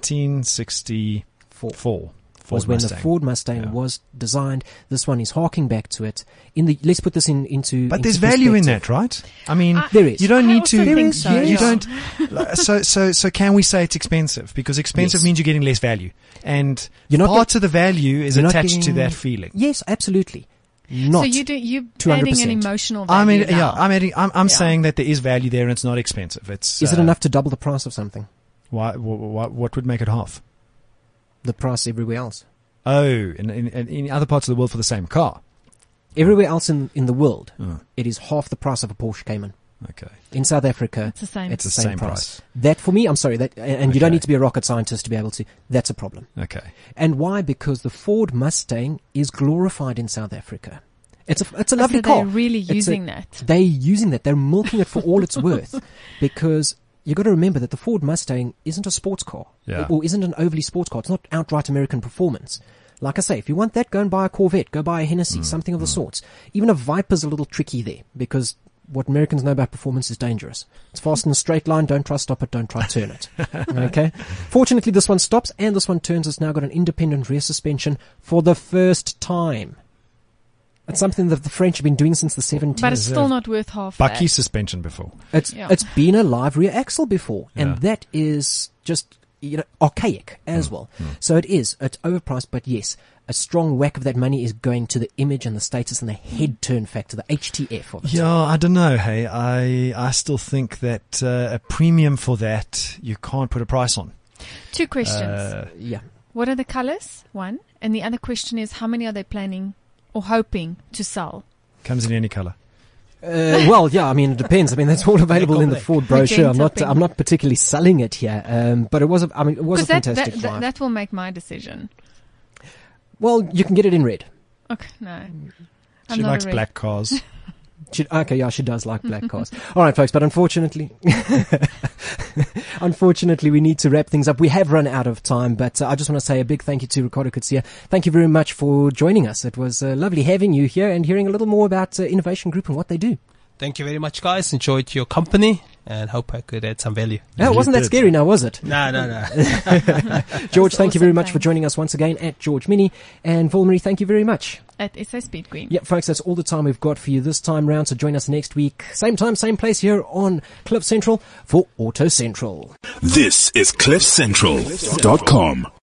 1964. Was when the Ford Mustang was designed. This one is harking back to it. Let's put this into. But there's value in that, right? I mean, there is. You don't need to. There is. You don't. So can we say it's expensive? Because expensive means you're getting less value, and part of the value is attached to that feeling. Yes, absolutely. Not. So you're adding an emotional value. I'm saying that there is value there, and it's not expensive. Is it enough to double the price of something? Why? What would make it half? The price everywhere else. Oh, in other parts of the world for the same car. Everywhere else in the world, it is half the price of a Porsche Cayman. Okay. In South Africa, it's the same. It's the same price. That for me, I'm sorry, and you don't need to be a rocket scientist to be able to. That's a problem. Okay. And why? Because the Ford Mustang is glorified in South Africa. It's a lovely car. They're really using that. They're using that. They're milking it for all it's worth, because you got to remember that the Ford Mustang isn't a sports car, or isn't an overly sports car. It's not outright American performance. Like I say, if you want that, go and buy a Corvette, go buy a Hennessy, something of the sorts. Even a Viper's a little tricky there, because what Americans know about performance is dangerous. It's fast in a straight line. Don't try stop it. Don't try turn it. Okay. Fortunately, this one stops and this one turns. It's now got an independent rear suspension for the first time. It's something that the French have been doing since the 70s. But it's still not worth half Bucky that. suspension before. It's been a live rear axle before, Yeah. and that is just archaic as well. So it's overpriced, but yes, a strong whack of that money is going to the image and the status and the head turn factor, the HTF of it. Yeah, I don't know. Hey, I still think that a premium for that you can't put a price on. 2 questions. Yeah. What are the colors? 1. And the other question is, how many are they planning or hoping to sell? Comes in any color. Well, yeah, I mean, it depends. I mean, that's all available in the Ford brochure. Magenta I'm not particularly selling it here. But it was a fantastic drive. That will make my decision. Well, you can get it in red. Okay, no. I'm She not likes a red. black cars. She does like black cars. All right, folks, but unfortunately, we need to wrap things up. We have run out of time, but I just want to say a big thank you to Ricardo Coetzee. Thank you very much for joining us. It was lovely having you here and hearing a little more about Innovation Group and what they do. Thank you very much, guys. Enjoyed your company and hope I could add some value. Yeah, it wasn't that scary now, was it? No. George, thank you very awesome, much for thanks. joining us once again at George Mini. And Volmarie, thank you very much. At SA Speed Queen. Yeah, folks, that's all the time we've got for you this time round. So join us next week. Same time, same place here on Cliff Central for Auto Central. This is CliffCentral.com.